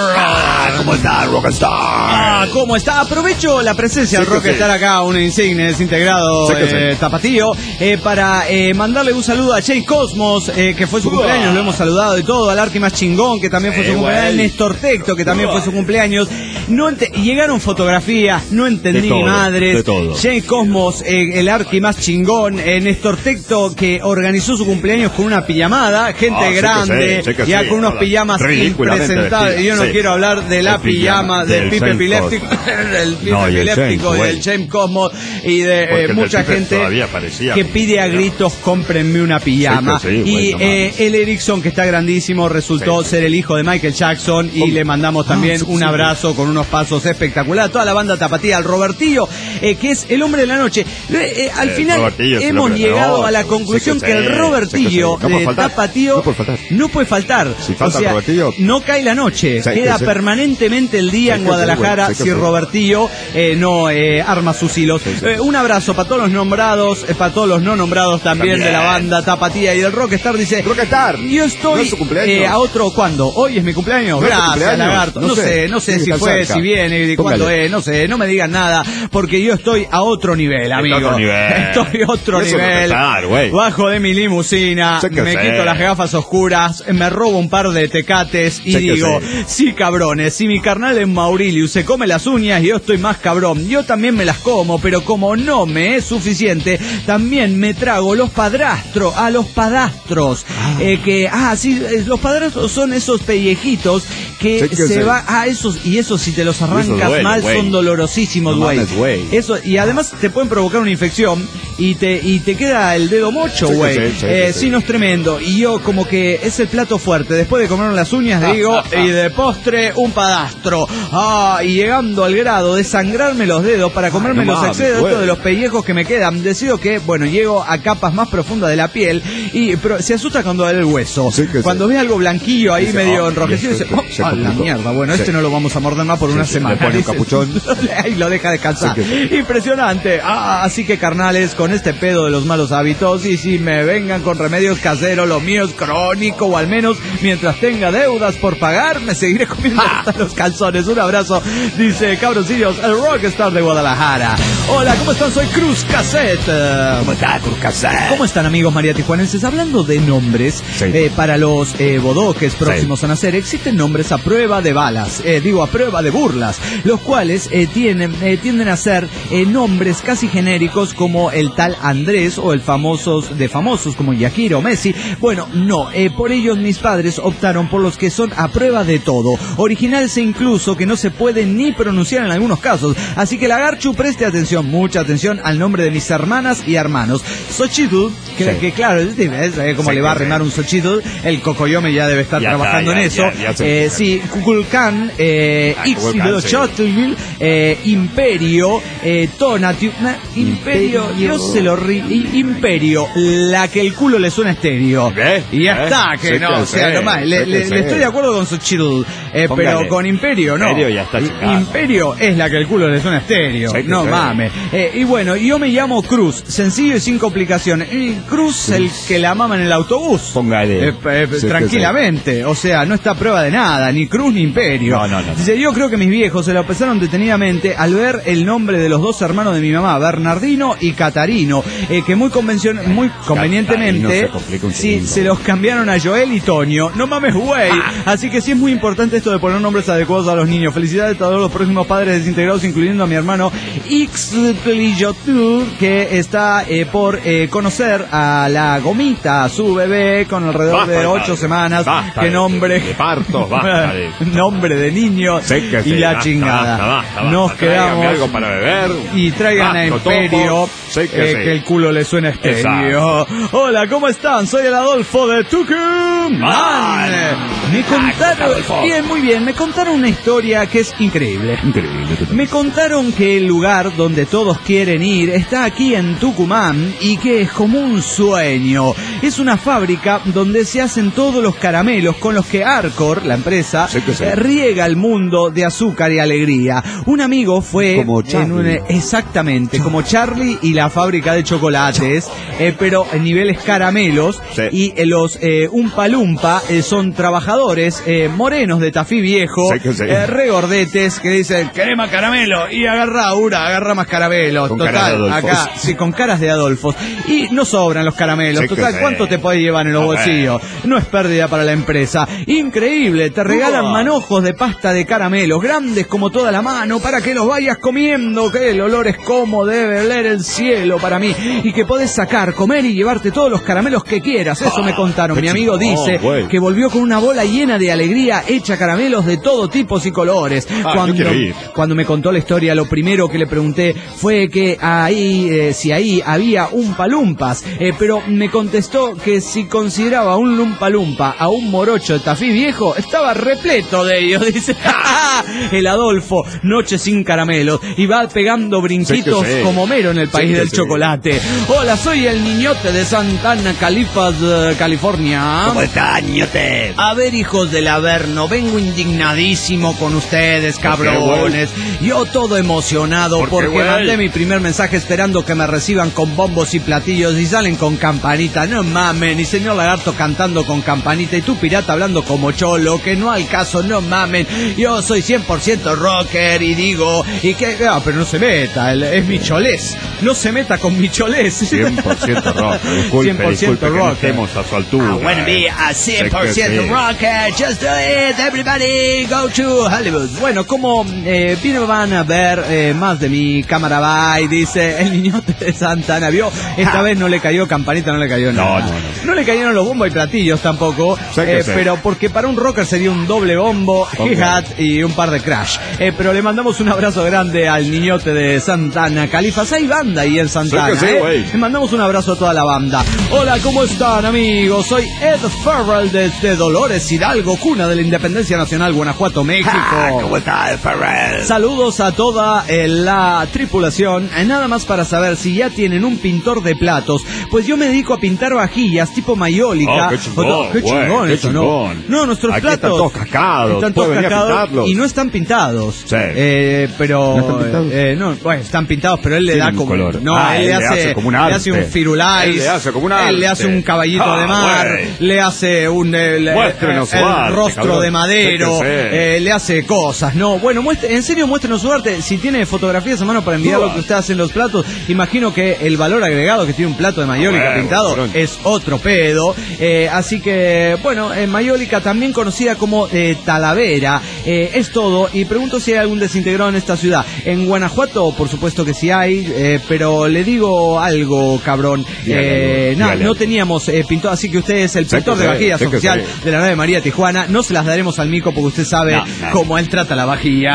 Ah, ¿cómo está Rockstar? Ah, ¿cómo está? Aprovecho la presencia del Rockstar sí. acá, un insigne desintegrado sí eh, sí. tapatío, eh, para eh, mandarle un saludo a Jay Cosmos, eh, que fue su uh. cumpleaños, lo hemos saludado y todo, al Arqui más chingón, que también fue eh, su cumpleaños, al Néstor Tecto, que también uh. fue su cumpleaños. No llegaron fotografías, no entendí ni madres. Jay Cosmos, eh, el Arqui más chingón, eh, Néstor Tecto, que organizó su cumpleaños con una pijamada, gente ah, grande. Grande, sí, ya sí, con unos pijamas impresentables. Y yo no sí. quiero hablar de la pijama, del Pipe epiléptico, del Pipe no, epiléptico, del James Cosmos y de eh, mucha gente que pide a gritos, cómprenme una pijama. Sí, sí, y eh, el Erickson, que está grandísimo, resultó sí. ser el hijo de Michael Jackson. Y le mandamos también ah, un sí, abrazo con unos pasos espectaculares. Toda la banda tapatía, al Robertillo, eh, que es el hombre de la noche. Eh, eh, al eh, final hemos llegado no, a la conclusión que, que el Robertillo sí, de tapatío no puede faltar. Si falta o sea, Robertillo, no cae la noche. Sí, Queda sí. permanentemente el día sí, en Guadalajara sí, sí, si Robertillo eh, no eh, arma sus hilos. Sí, sí. Eh, un abrazo para todos los nombrados, eh, para todos los no nombrados también, también de la banda tapatía y del Rockstar. Dice, Rockstar, yo estoy no eh, a otro, ¿cuándo? Hoy es mi cumpleaños. No Gracias, cumpleaños. Lagarto. No, no sé, no sé si fue, cerca. si viene, de cuándo es, no sé, no me digan nada, porque yo estoy a otro nivel, amigo. Otro nivel. Estoy a otro nivel. Rockstar, bajo de mi limusina, me sé. quito las gafas oscuras, me robo un par de tecates y sé digo, sí cabrones, si mi carnal en Maurilius se come las uñas, yo estoy más cabrón. Yo también me las como, pero como no me es suficiente, también me trago los padrastros, a los padastros. Ah, eh, que, ah, sí, los padrastros son esos pellejitos que, que se van, ah, esos, y esos si te los arrancas duele, mal wey. son dolorosísimos, güey. No eso, y además te pueden provocar una infección y te, y te queda el dedo mocho, güey. Sí, sí, eh, sí, sí, no es tremendo. Y yo como que es el plato fuerte. Después de comerme las uñas, digo, y de postre, un padastro. Ah, y llegando al grado de sangrarme los dedos para comerme Ay, no los excesos de los pellejos que me quedan, decido que, bueno, llego a capas más profundas de la piel y pero, se asusta cuando ve el hueso. Sí, cuando sí. ve algo blanquillo ahí dice, medio oh, enrojecido, dice, oh, se, oh, la mierda, bueno, sí. este no lo vamos a morder más por sí, una sí, semana. Le pone un capuchón. Ahí lo deja descansar. Sí, sí. Impresionante. Ah, así que carnales, con este pedo de los malos hábitos, y si me vengan con remedios caseros, lo mío es crónico, o al menos mientras tenga deudas por pagar, me seguiré comiendo hasta los calzones. Un abrazo, dice cabroncillos, el Rockstar de Guadalajara. Hola, ¿cómo están? Soy Cruz Cassette. ¿Cómo está, Cruz Cassette? ¿Cómo están, amigos mariatijuanenses? Hablando de nombres, sí. eh, para los eh, bodoques próximos sí. a nacer, existen nombres a prueba de balas, eh, digo, a prueba de burlas, los cuales eh, tienen, eh, tienden a ser eh, nombres casi genéricos como el tal Andrés o el famosos de famosos como Shakira o Messi. Bueno, no, eh, por ellos mis padres optaron por los que son a prueba de todo, originales e incluso que no se pueden ni pronunciar en algunos casos. Así que Lagarchu, preste atención, mucha atención al nombre de mis hermanas y hermanos. Xochitl, que, sí. que claro, es, es, es como sí, le va a arrimar sí. un Xochitl, el Cocoyome ya debe estar ya trabajando está, ya, en eso. Ya, ya, ya eh, Sí, Kukulkan, eh, Ah, X Kukulkan, sí. Chotlil, eh, Imperio, eh, Tonatiuh, na- Imperio, Imperio. yo se lo ri, i- Imperio, la que el culo le suena estéreo. ¿Ves? Y ya ¿Ves? está, que Sí no, que o sea, sé, nomás, le, sí que le- sé. le estoy de acuerdo con su chill, eh, Póngale. pero con Imperio no. Imperio ya está I- chingado. Imperio es la que el culo le suena estéreo, Sí que no sé. mames. Eh, y bueno, yo me llamo Cruz, sencillo y sin complicaciones. Y Cruz, el que la mama en el autobús. Póngale. Eh, eh, Sí que tranquilamente, o sea, no está a prueba de nada, ni Cruz ni Imperio. No, no, no, no. Dice, yo creo que mis viejos se lo pensaron detenidamente al ver el nombre de los dos hermanos de mi mamá, Bernardino y Catarino, eh, que muy convencion muy convenientemente se complica un sí, segundo. se los cambiaron a Joel y Tonio. No mames, güey. Así que sí es muy importante esto de poner nombres adecuados a los niños. Felicidades a todos los próximos padres desintegrados, incluyendo a mi hermano Ixtliyotur, que está eh, por eh, conocer a la Gomita, su bebé, con alrededor Basta de de ocho padre. semanas. Basta Qué de- nombre. de partos, basta de- Nombre de niño. Sí que y sí, la basta, chingada. basta, basta, basta. Nos Tráigame quedamos. algo para beber. Y traigan a Basta, Imperio, topo. Sí que eh, sí. que el culo le suena estéreo. Hola, ¿cómo están? Soy el Adolfo de Tucumán. Me contaron, bien, muy bien, me contaron una historia que es increíble. Increíble. totalmente. Me contaron que el lugar donde todos quieren ir está aquí en Tucumán y que es como un sueño. Es una fábrica donde se hacen todos los caramelos con los que Arcor, la empresa, Sí que sí. eh, riega el mundo de azúcar y alegría. Un amigo fue Como en Charlie. un, exactamente, como Charlie y la fábrica de chocolates, eh, pero en niveles caramelos. Sí. Y eh, los eh, Umpa Lumpa eh, son trabajadores eh, morenos de Tafí Viejo, Sí que sí. eh, regordetes que dicen, querés más caramelo, y agarra una, agarra más caramelos. Con caras de Total, Adolfos. acá, sí, con caras de Adolfos. Y no sobran los caramelos. Sí que Total, sí. ¿cuánto te podés llevar en los A bolsillos? No es pérdida para la empresa. Increíble, te regalan Uah. manojos de pasta de caramelos, grandes como toda la mano, para que los vayas comiendo, que el olor es como debe oler el cielo para mí, y que podés sacar, comer y llevarte todos los caramelos que quieras. Eso me contaron. qué Mi amigo chingón, dice güey. que volvió con una bola llena de alegría, hecha caramelos de todo tipos y colores. Ah, yo cuando, quiero ir. cuando me contó la historia, lo primero que le pregunté fue que ahí, eh, si ahí había un palumpas, eh, pero me contestó que si consideraba un lumpalumpa a un morocho de Tafí Viejo, estaba repleto de ellos. Dice, el Adolfo, noche sin caramelos, y va pegando brinquitos Sí que sí. como Mero en el país Sí que del sí. chocolate. Hola, soy el niñote de Santana, Califas, eh, California. ¿Cómo está, ñote? A ver, hijos del Averno, vengo indignadísimo con ustedes, cabrones. Yo todo emocionado ¿Por qué, porque güey? mandé mi primer mensaje esperando que me reciban con bombos y platillos y salen con campanita. No mamen, y señor Lagarto cantando con campanita y tú pirata hablando como cholo, que no al caso, no mamen. Yo soy cien por ciento rocker y digo, y que, ah, pero no se meta, el- es mi cholés. No se meta con mi cholés. cien por ciento rock. Disculpe, cien por ciento disculpe que no rocker. estemos a su altura. I wanna be a cien por ciento Sé que sí. rocker, just do it, everybody go to Hollywood. Bueno, como eh, vino van a ver eh, más de mi cámara bye, dice el niñote de Santana, vio, esta vez no le cayó campanita, no le cayó nada. No, no, no. No le cayeron los bombos y platillos tampoco, Sé que eh, sí. pero porque para un rocker sería un doble bombo, Ok. hi-hat y un par de crash. Eh, pero le mandamos un abrazo grande al niñote de Santana, Califas. Hay banda ahí en Santana, Sé que sí, ¿eh? güey. Le mandamos un abrazo a toda la banda. Hola, ¿cómo están, amigos? Soy Ed Farrell desde Dolores Hidalgo, cuna de la Independencia Nacional, Guanajuato, México. Ah, ¿cómo está, Ferrer? Saludos a toda eh, la tripulación. Eh, nada más para saber si ya tienen un pintor de platos. Pues yo me dedico a pintar vajillas tipo mayólica. Oh, qué chingón, O- qué güey, chingón qué eso, ¿no? chingón. No, nuestros Aquí platos están todos cacados, están puede todos venir a cacados pintarlos. y no están pintados. Sí. Eh, pero ¿No están pintados? eh, no, bueno, están pintados, pero él le Tienen da como color. no, Ah, él le hace, como un le arte. hace un firulais, Él le hace como un él le arte. hace un caballito Ah, de mar, güey. le hace un el, Muéstrenos el su arte, rostro cabrón. de madero, Fíjense. eh, le hace cosas, no, bueno, muestre, en serio muéstrenos su arte, si tiene fotografías a mano para enviar Uah. lo que usted hace en los platos, imagino que el valor agregado que tiene un plato de mayólica Bueno, pintado cabrón. es otro pedo, eh, así que, bueno, en mayólica también conocida como eh, Talavera, eh, es todo, y pregunto si hay algún desintegrado en esta ciudad. En Guanajuato, por supuesto que sí hay, eh, pero le digo algo, cabrón, Dígale eh, algo, no, dígale no algo. teníamos eh, pintor, así que usted es el Sé pintor que de sé, vajillas sé que oficial sé. de la nave María Tijuana. No se las daremos al mico porque usted sabe No, no. cómo él trata la vajilla.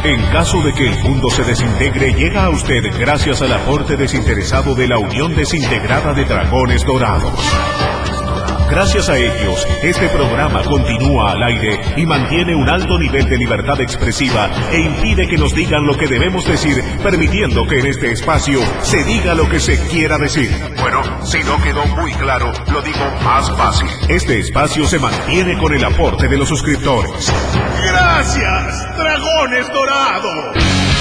En caso de que el mundo se desintegre, llega a usted gracias al aporte desinteresado de la Unión Desintegrada de Dragones Dorados. Gracias a ellos, este programa continúa al aire y mantiene un alto nivel de libertad expresiva e impide que nos digan lo que debemos decir, permitiendo que en este espacio se diga lo que se quiera decir. Bueno, si no quedó muy claro, lo digo más fácil. Este espacio se mantiene con el aporte de los suscriptores. ¡Gracias, Dragones Dorados!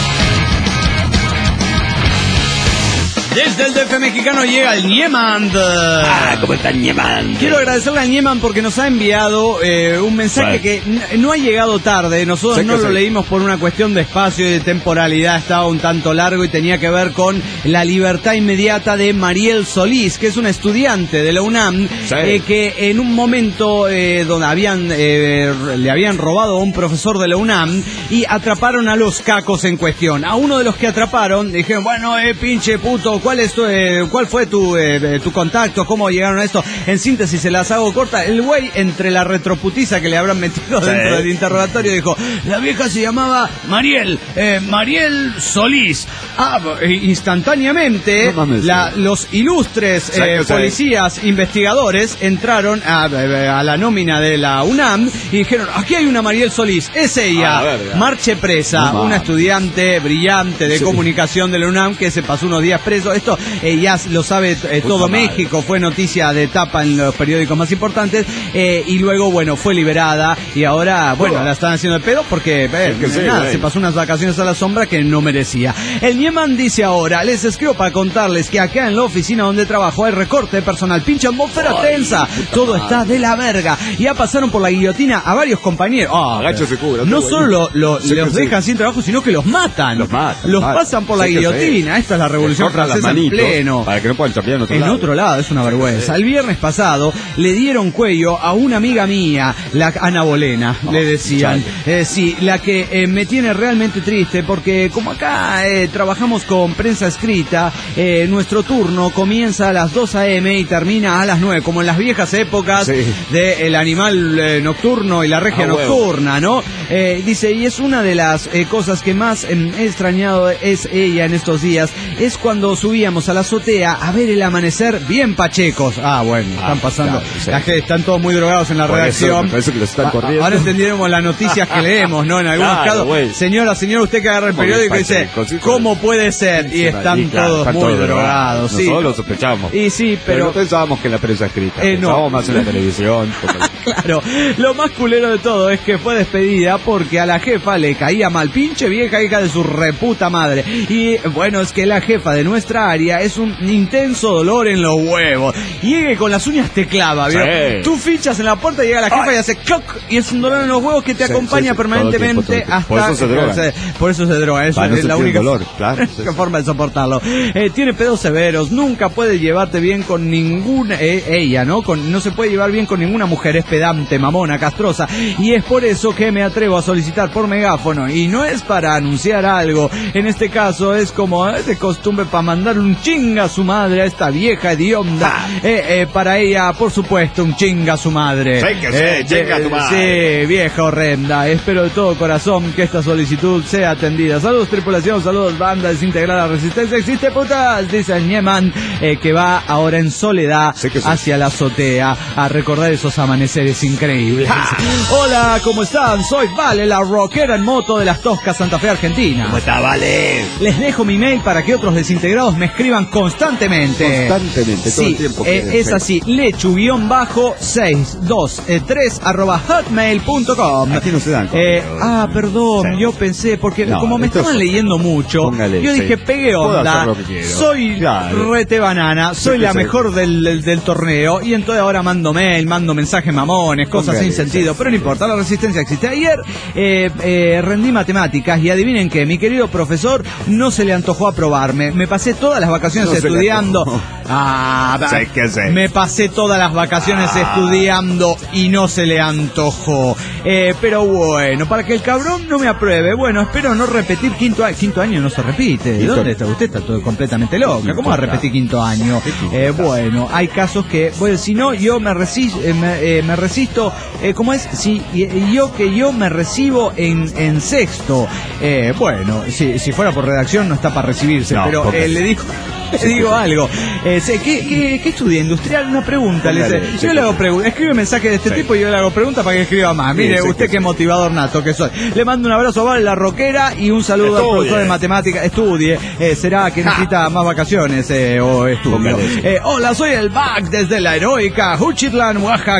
Desde el D F mexicano llega el Niemand. Ah, ¿cómo está el Niemand? Quiero agradecerle al Niemand porque nos ha enviado eh, un mensaje bueno. que no ha llegado tarde. Nosotros no lo sí. leímos por una cuestión de espacio y de temporalidad. Estaba un tanto largo y tenía que ver con la libertad inmediata de Mariel Solís, que es una estudiante de la UNAM, sí. eh, que en un momento eh, donde habían eh, le habían robado a un profesor de la UNAM y atraparon a los cacos en cuestión. A uno de los que atraparon dijeron, bueno, eh, pinche puto, ¿Cuál es tu, eh, cuál fue tu, eh, tu contacto? ¿Cómo llegaron a esto? En síntesis, se las hago corta. El güey, entre la retroputiza que le habrán metido sí. dentro del interrogatorio, dijo, la vieja se llamaba Mariel, eh, Mariel Solís. Ah, instantáneamente, no mames, la, sí. los ilustres eh, sí, policías sí. investigadores entraron a, a la nómina de la UNAM y dijeron, aquí hay una Mariel Solís, es ella. Ah, marche presa, no una estudiante brillante de sí. comunicación de la UNAM que se pasó unos días preso. Esto eh, ya lo sabe eh, todo México, fue noticia de tapa en los periódicos más importantes eh, y luego, bueno, fue liberada y ahora, bueno, la están haciendo de pedo porque eh, sí, sí, nada, se pasó unas vacaciones a la sombra que no merecía. El Nieman dice ahora, les escribo para contarles que acá en la oficina donde trabajo hay recorte de personal, pinche atmósfera Ay, tensa, todo madre. está de la verga. Y ya pasaron por la guillotina a varios compañeros. Oh, se cubre, no solo lo, lo, sí, los sí. dejan sin trabajo, sino que los matan. Los matan. Los matan. pasan por la sí, guillotina. Esta es la revolución francesa en pleno. Para que no puedan chapear en otro en lado. otro lado, es una vergüenza. El viernes pasado le dieron cuello a una amiga mía, la Ana Bolena, oh, le decían. Eh, sí, la que eh, me tiene realmente triste porque como acá eh, trabajamos con prensa escrita, eh, nuestro turno comienza a las dos a eme y termina a las nueve, como en las viejas épocas sí. de El Animal eh, Nocturno y La Regia ah, Nocturna, ¿no? Eh, dice, y es una de las eh, cosas que más eh, he extrañado es ella en estos días, es cuando subíamos a la azotea a ver el amanecer bien pachecos. Ah, bueno, ah, están pasando, claro, sí. la gente, están todos muy drogados en la Por redacción. Eso, que los están corriendo. Ahora entendieron las noticias que leemos, ¿no? En algunos claro, casos, wey. señora, señora, usted que agarra el periódico y dice, ¿cómo puede ser? Y están y claro, todos están muy todos drogados. Sí. Nosotros lo sospechamos. Y sí, pero... pero no pensábamos que en la prensa escrita. Eh, no. Pensábamos más en la televisión. Claro, lo más culero de todo es que fue despedida porque a la jefa le caía mal, pinche vieja hija de su reputa madre. Y bueno, es que la jefa de nuestra área es un intenso dolor en los huevos. Llegue con las uñas te clava, ¿vio? Sí. Tú fichas en la puerta y llega la jefa Ay. y hace cloc y es un dolor en los huevos que te sí, acompaña sí, permanentemente todo tiempo, todo hasta... Por eso se droga. Se, por eso se droga, eso Para es no la única dolor, claro, sí. forma de soportarlo. Eh, tiene pedos severos, nunca puede llevarte bien con ninguna... Eh, ella, ¿no? Con, no se puede llevar bien con ninguna mujer, es pedante, mamona, castrosa. Y es por eso que me atrevo a solicitar por megáfono. Y no es para anunciar algo. En este caso es como es de costumbre para mandar un chinga a su madre a esta vieja hedionda. Ah. Eh, eh, para ella, por supuesto, un chinga a su madre. Sí, que sí, eh, chinga a tu madre. Sí, vieja horrenda. Espero de todo corazón que esta solicitud sea atendida. Saludos, tripulación, saludos, banda desintegrada, resistencia existe, putas, dice el Nieman, eh, que va ahora en soledad sí sí. hacia la azotea a recordar esos amaneceres increíbles. ¡Ja! Hola, ¿cómo están? Soy Vale, la rockera en moto de las Toscas, Santa Fe, Argentina. ¿Cómo está, Vale? Les dejo mi mail para que otros desintegrados me escriban constantemente. Constantemente, todo sí, el tiempo. Eh, es así, lechu-seiscientos veintitrés arroba hotmail punto com. Aquí no se dan. Eh, ah, perdón, sí. yo pensé, porque no, como me estaban es... leyendo mucho, póngale, yo dije, sí. pegué onda, soy claro. rete banana, soy sí, la sí. mejor del, del, del torneo, y entonces ahora mando mail, mando mensajes mamones, cosas póngale, sin sentido, sí, pero no importa, la resistencia existe. Ayer eh, eh, rendí matemáticas y adivinen que mi querido profesor no se le antojó aprobarme. Me pasé todas las vacaciones no estudiando. Ah, sí, que sí. Me pasé todas las vacaciones ah. estudiando y no se le antojó. Eh, pero bueno, para que el cabrón no me apruebe, bueno, espero no repetir quinto año. Quinto año no se repite. ¿De dónde está? Usted está todo completamente loca. ¿Cómo va a repetir quinto año? Eh, bueno, hay casos que, bueno, si no, yo me resisto, eh, me, eh, me resisto, eh, ¿cómo es? Si yo que yo me recibo en, en sexto. Eh, bueno, si, si fuera por redacción no está para recibirse, no, pero eh, le digo... Le digo algo. Eh, sé, ¿qué, qué, ¿Qué estudia? Industrial, una pregunta. Le dice, yo le hago preguntas. Escribe mensaje de este sí. tipo y yo le hago preguntas para que escriba más. Mire, sí, usted qué motivador nato que soy. Le mando un abrazo a Val, la rockera, y un saludo estudie. al profesor de matemáticas. Estudie. Eh, ¿Será que necesita más vacaciones eh, o estudio? Eh, hola, soy el Bac desde la heroica Juchitlan,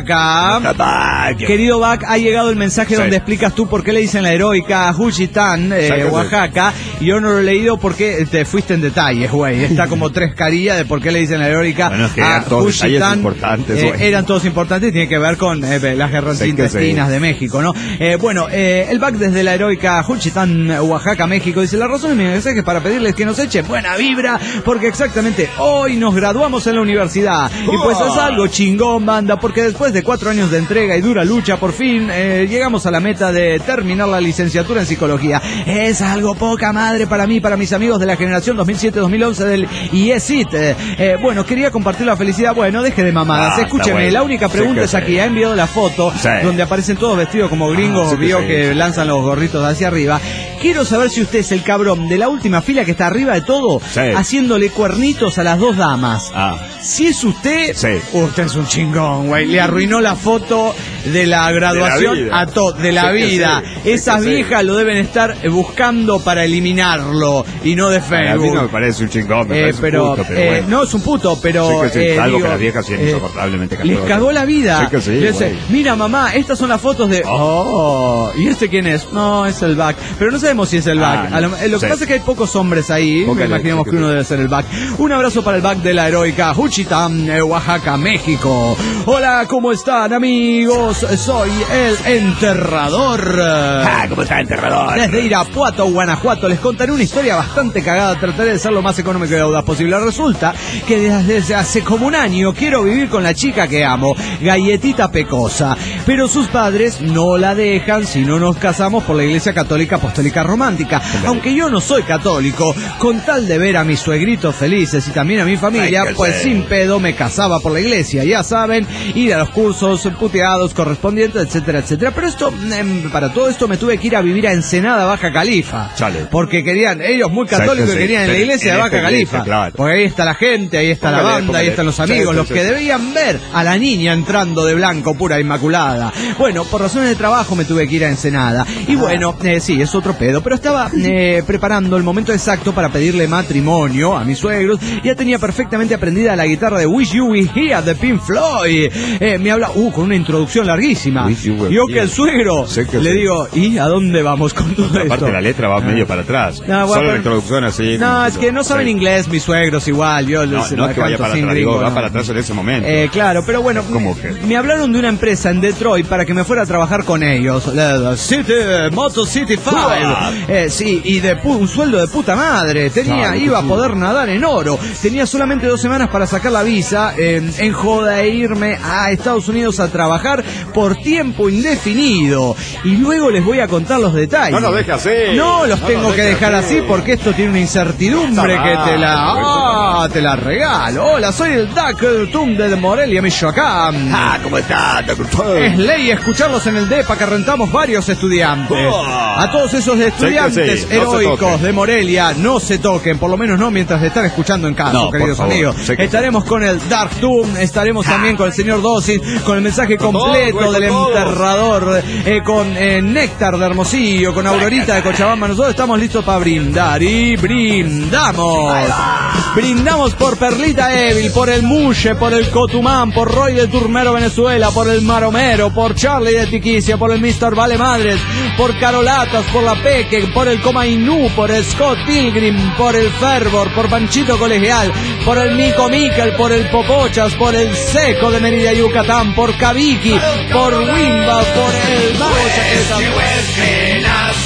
Oaxaca. Querido Bac, ha llegado el mensaje sí. donde explicas tú por qué le dicen la heroica Juchitán, eh, Oaxaca. Y yo no lo he leído porque te fuiste en detalles, güey. Está como tres carillas de por qué le dicen la heroica bueno, es que eran todos detalles importantes, eh, eran todos importantes y tiene que ver con eh, las guerras sí intestinas sí. de México, ¿no? Eh, bueno, eh, el Bac desde la heroica Juchitán, Oaxaca, México, dice, la razón de mi mensaje es para pedirles que nos echen buena vibra, porque exactamente hoy nos graduamos en la universidad. Oh. Y pues es algo chingón, banda, porque después de cuatro años de entrega y dura lucha, por fin eh, llegamos a la meta de terminar la licenciatura en psicología. Es algo poca madre para mí, para mis amigos de la generación dos mil siete dos mil once del I E S I T. Eh, eh, bueno, quería compartir la felicidad. Bueno, deje de mamadas. Ah, escúcheme, bueno. La única pregunta sí es aquí. Sí. Ha enviado la foto sí. donde aparecen todos vestidos como gringos. Ah, sí vio que, sí. que lanzan los gorritos hacia arriba. Quiero saber si usted es el cabrón de la última fila que está arriba de todo, sí. haciéndole cuernitos a las dos damas. Ah. Si es usted, sí. usted es un chingón, güey. Le arruinó la foto de la graduación de la a todo, de la sí vida. Sí. Esas sí viejas sí. lo deben estar buscando para eliminarlo y no de Facebook. A mí no me parece un chingón, me eh, parece pero, un puto, pero eh, bueno. No es un puto, pero sí que sí, eh, algo digo, que las viejas siguen eh, insoportablemente les cagó la vida. Sí que sí, dice, mira mamá, estas son las fotos de oh, ¿y este quién es? No, es el Bac. Pero no sabemos si es el Bac. Ah, lo, lo que sí. pasa es que hay pocos hombres ahí. Me imaginamos que, que uno debe ser el Bac. Un abrazo para el Bac de la heroica Juchitán, Oaxaca, México. Hola, ¿cómo están, amigos? Soy el Enterrador. Ah, ¿cómo está, Enterrador? Desde Irapuato, Guanajuato, les contaré una historia bastante cagada. Trataré de ser lo más económico y audaz posible. Resulta que desde hace como un año quiero vivir con la chica que amo, Galletita Pecosa, pero sus padres no la dejan si no nos casamos por la Iglesia Católica Apostólica Romántica. Aunque yo no soy católico, con tal de ver a mis suegritos felices y también a mi familia, Ay, pues sé. sin pedo me casaba por la iglesia, ya saben, ir a los cursos puteados correspondientes, etcétera, etcétera. Pero esto, eh, para todo esto me tuve que ir a vivir a Ensenada, Baja Califa. Chale. Porque querían, ellos muy católicos, y querían en la iglesia en de Baja Califa. Iglesia, claro. Porque ahí está la gente, ahí está póngale, la banda, póngale. ahí están los amigos, sí, los sí, que sí. debían ver a la niña entrando de blanco, pura inmaculada. Bueno, por razones de trabajo me tuve que ir a Ensenada. Y ah. bueno, eh, sí, es otro pedo, pero estaba eh, preparando el momento exacto para pedirle matrimonio a mis suegros. Ya tenía perfectamente aprendida la guitarra de Wish You Were Here de Pink Floyd. Eh, me habla, uh, con una introducción larguísima. Yo que el suegro que le sí. digo, ¿y a dónde vamos con todo esto? Aparte la letra va ah. medio para atrás. No, Solo la introducción así. No, es que no saben sí. inglés mis suegros igual. Yo no, les, no es que vaya para atrás, digo, no. va para atrás en ese momento. Eh, claro, pero bueno, ¿Cómo que? me hablaron de una empresa en Detroit para que me fuera a trabajar con ellos. La City, Moto City Five. Eh, sí, y de pu un sueldo de puta madre. Tenía, claro, iba a poder nadar en oro. Tenía solamente dos semanas para sacar la visa eh, en joda e irme a Estados Unidos a trabajar por tiempo indefinido. Y luego les voy a contar los detalles. No los deje así. No los no tengo que dejar así. así porque esto tiene una incertidumbre que te la... Ah, te la regalo. Hola, soy el Doc Tum de Morelia, Michoacán. Ah, ¿cómo está, Doc Tum? Es ley escucharlos en el DEPA que rentamos varios estudiantes. Oh. A todos esos estudiantes sí sí. heroicos no de Morelia, no se toquen, por lo menos no mientras están escuchando en casa, no, queridos amigos. Estaremos con el Dark Doom, estaremos ah. también con el señor Dosis, con el mensaje con completo todo, del todo. Enterrador, eh, con eh, Néctar de Hermosillo, con Aurorita de Cochabamba. Nosotros estamos listos para brindar y brindamos. Brindamos por Perlita Evil, por el Muche, por el Cotumán, por Roy de Turmero, Venezuela, por el Maromero, por Charlie de Tiquicia, por el mister Vale Madres, por Carolatas, por la Peque, por el Comainú, por el Scott Pilgrim, por el Fervor, por Panchito Colegial, por el Mico Miquel, por el Popochas, por el Seco de Mérida, Yucatán, por Kabiki, por Wimba, por el Mago Chaqueta. Whisky,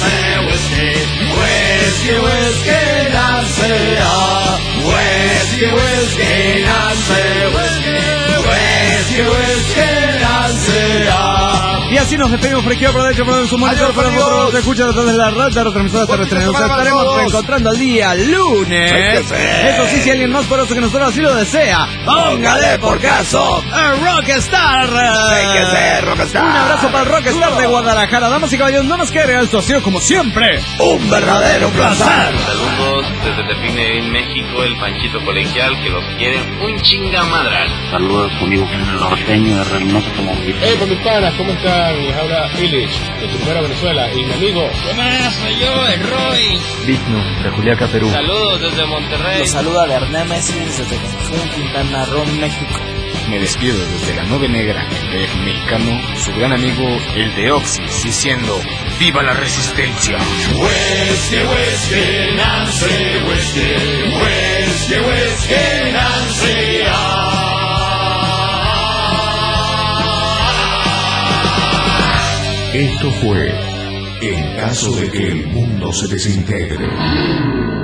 whisky, whisky, nace, whisky, whisky, nace, whisky, whisky, whisky, nace. Y así así nos despedimos por aquí. Aprovecho por su monitor para nosotros nos escuchan a través de la red de retransmisora terrestre. Nos estaremos reencontrando el día lunes. Eso sí, si alguien más poderoso que nosotros así lo desea, póngale por caso a Rockstar. Rockstar. Un abrazo para el Rockstar de Guadalajara. Damas y caballeros, no nos quede esto ha sido como siempre un verdadero placer. Saludos desde Tepine en México, el Panchito Colegial, que los quiere un chingamadral. Saludos conmigo, el norteño de Reynoso Automóvil. Eh, con mis panas, ¿cómo están? Les habla Illich, de Tucumán, Venezuela, y mi amigo. ¿Qué más? Soy yo, el Roy. Vigno, de Juliaca, Perú. Saludos desde Monterrey. Los saluda Berné Messi desde Cancún, Quintana Roo, México. Me despido desde la Nube Negra, el mexicano, su gran amigo, el de Oxys, diciendo ¡viva la resistencia! Whisky, whisky, Nancy, whisky, whisky, whisky, Nancy. Esto fue En caso de que el mundo se desintegre.